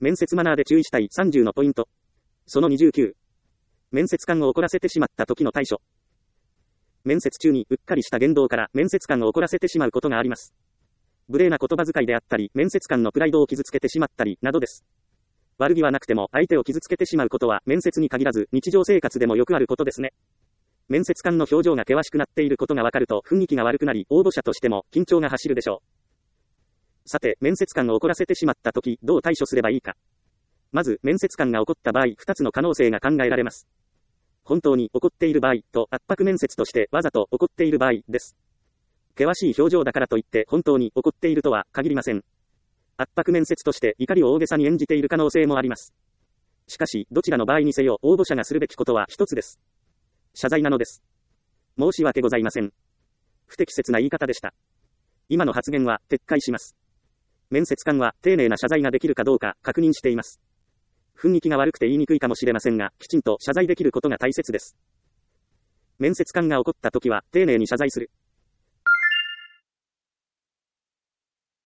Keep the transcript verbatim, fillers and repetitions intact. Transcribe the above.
面接マナーで注意したいさんじゅうのポイント。そのにじゅうきゅう。面接官を怒らせてしまった時の対処。面接中にうっかりした言動から面接官を怒らせてしまうことがあります。無礼な言葉遣いであったり、面接官のプライドを傷つけてしまったり、などです。悪気はなくても相手を傷つけてしまうことは面接に限らず日常生活でもよくあることですね。面接官の表情が険しくなっていることがわかると雰囲気が悪くなり、応募者としても緊張が走るでしょう。さて、面接官を怒らせてしまったとき、どう対処すればいいか。まず、面接官が怒った場合、ふたつの可能性が考えられます。本当に怒っている場合と、圧迫面接としてわざと怒っている場合です。険しい表情だからといって本当に怒っているとは限りません。圧迫面接として怒りを大げさに演じている可能性もあります。しかし、どちらの場合にせよ、応募者がするべきことは一つです。謝罪なのです。申し訳ございません。不適切な言い方でした。今の発言は撤回します。面接官は丁寧な謝罪ができるかどうか確認しています。雰囲気が悪くて言いにくいかもしれませんが、きちんと謝罪できることが大切です。面接官が怒ったときは丁寧に謝罪する。